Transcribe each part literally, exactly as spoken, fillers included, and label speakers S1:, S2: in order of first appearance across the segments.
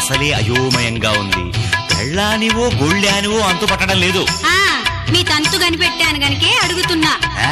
S1: అసలే అయోమయంగా ఉంది. పెళ్ళానివో గొళ్ళానివో అంతు పట్టడం లేదు.
S2: మీ తంతు కనిపెట్టాను గనికే అడుగుతున్నా.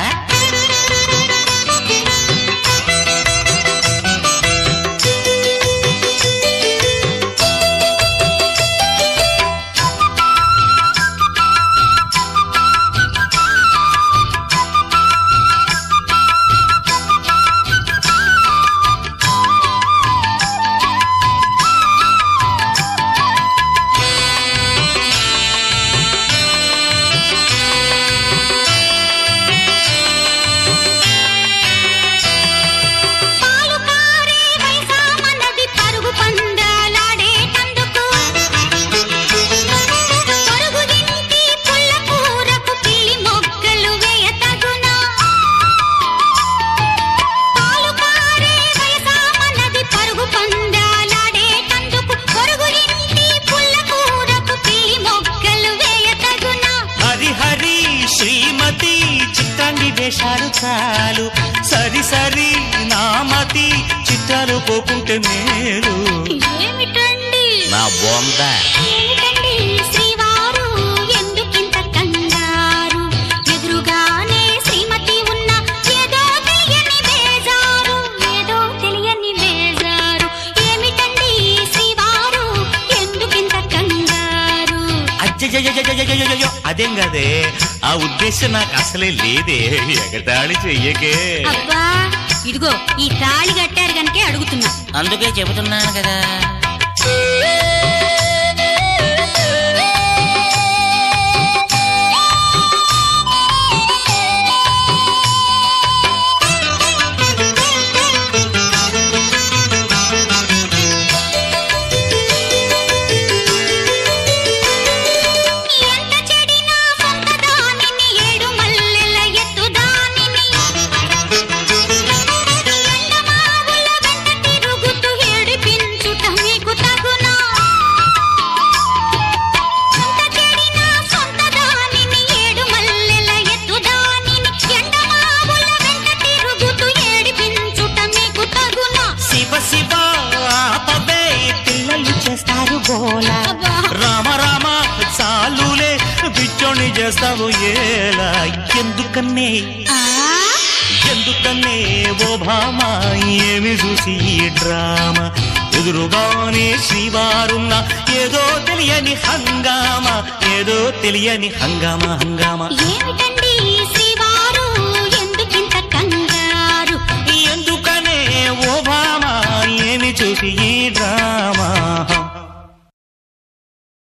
S1: చాలు సరి సరి నామతి చిట్టాలు పోకుంటే మేలు. నా బొంద
S2: శ్రీవారు ఎందుకింత కంగారు? ఎదురుగానే శ్రీమతి ఉన్న ఏదో తెలియని బేజారు, ఏదో తెలియని బేజారు. ఏమిటండి శ్రీవారు ఎందుకింత కంగారు?
S1: అయ్యో అదేం కదే, ఆ ఉద్దేశం నాకు అసలే లేదే. ఎగతాళి చెయ్యకే.
S2: అబ్బా ఇదిగో ఈ తాళి కట్టారు గనకే అడుగుతున్నా.
S1: అందుకే చెబుతున్నాను కదా. రామ రామ చాలులే పిచ్చోని చేస్తావు ఏలా? ఎందుకన్నే ఎందుకన్నే ఓ భామా ఏమి చూసి ఈ డ్రామా? ఎదురుగానే శ్రీవారున్నా ఏదో తెలియని హంగామా, ఏదో తెలియని హంగామా హంగామా.
S2: ఏమిటండి శ్రీవారు ఎందుకింత కంగారు?
S1: ఎందుకనే ఓ భామా ఏమి చూసి ఈ డ్రామా?